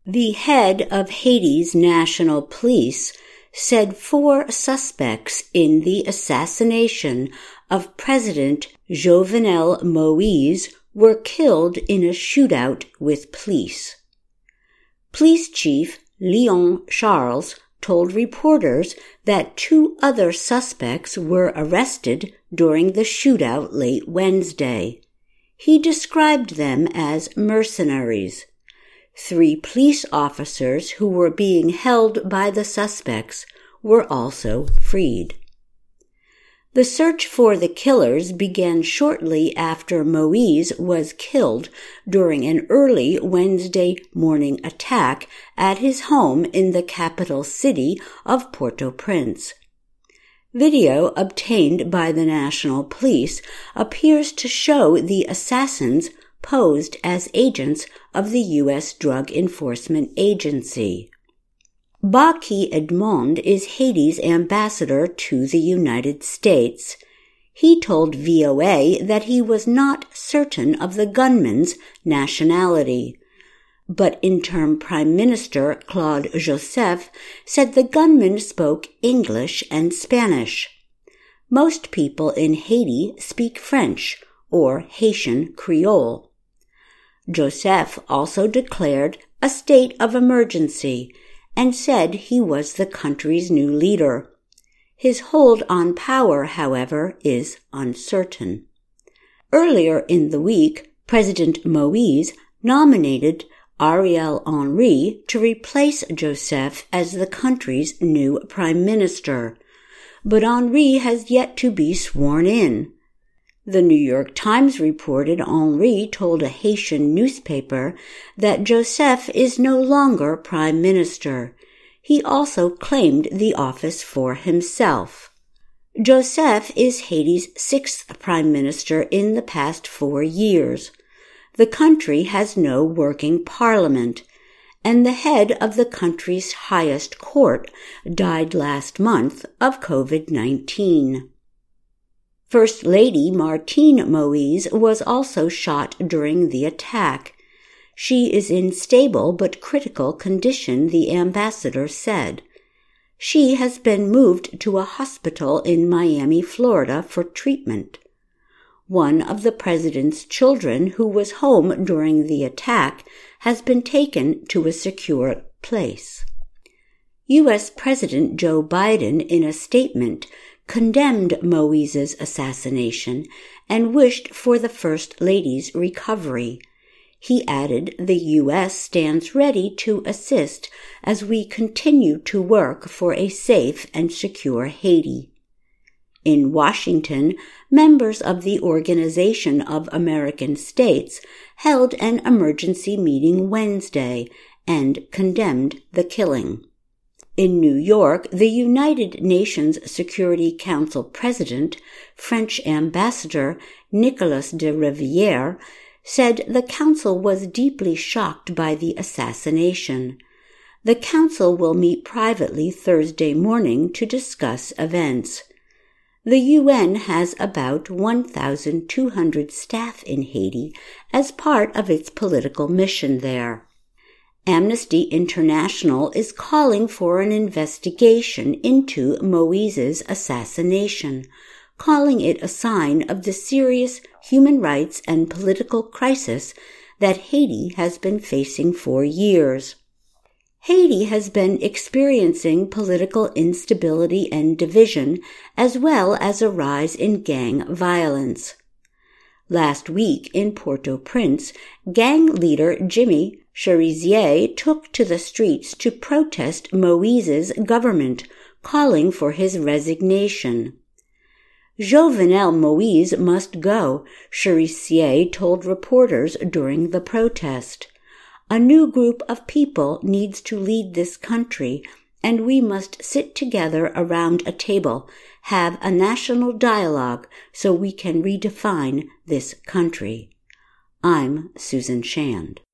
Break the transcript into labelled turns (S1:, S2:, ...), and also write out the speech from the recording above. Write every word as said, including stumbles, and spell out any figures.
S1: The head of Haiti's National Police said four suspects in the assassination of President Jovenel Moïse were killed in a shootout with police. Police Chief Leon Charles told reporters that two other suspects were arrested during the shootout late Wednesday. He described them as mercenaries. Three police officers who were being held by the suspects were also freed. The search for the killers began shortly after Moïse was killed during an early Wednesday morning attack at his home in the capital city of Port-au-Prince. Video obtained by the National Police appears to show the assassins posed as agents of the U S Drug Enforcement Agency. Baki Edmond is Haiti's ambassador to the United States. He told V O A that he was not certain of the gunman's nationality. But interim Prime Minister Claude Joseph said the gunman spoke English and Spanish. Most people in Haiti speak French or Haitian Creole. Joseph also declared a state of emergency and said he was the country's new leader. His hold on power, however, is uncertain. Earlier in the week, President Moïse nominated Ariel Henry to replace Joseph as the country's new prime minister, but Henry has yet to be sworn in. The New York Times reported Henry told a Haitian newspaper that Joseph is no longer prime minister. He also claimed the office for himself. Joseph is Haiti's sixth prime minister in the past four years. The country has no working parliament, and the head of the country's highest court died last month of covid nineteen. First Lady Martine Moïse was also shot during the attack. She is in stable but critical condition, the ambassador said. She has been moved to a hospital in Miami, Florida, for treatment. One of the president's children, who was home during the attack, has been taken to a secure place. U S President Joe Biden, in a statement, condemned Moïse's assassination and wished for the First Lady's recovery. He added, "The U S stands ready to assist as we continue to work for a safe and secure Haiti." In Washington, members of the Organization of American States held an emergency meeting Wednesday and condemned the killing. In New York, the United Nations Security Council President, French Ambassador Nicolas de Rivière, said the council was deeply shocked by the assassination. The council will meet privately Thursday morning to discuss events. The U N has about one thousand two hundred staff in Haiti as part of its political mission there. Amnesty International is calling for an investigation into Moïse's assassination, calling it a sign of the serious human rights and political crisis that Haiti has been facing for years. Haiti has been experiencing political instability and division, as well as a rise in gang violence. Last week in Port-au-Prince, gang leader Jimmy Cherizier took to the streets to protest Moïse's government, calling for his resignation. Jovenel Moïse must go, Cherizier told reporters during the protest. A new group of people needs to lead this country, and we must sit together around a table, have a national dialogue so we can redefine this country. I'm Susan Shand.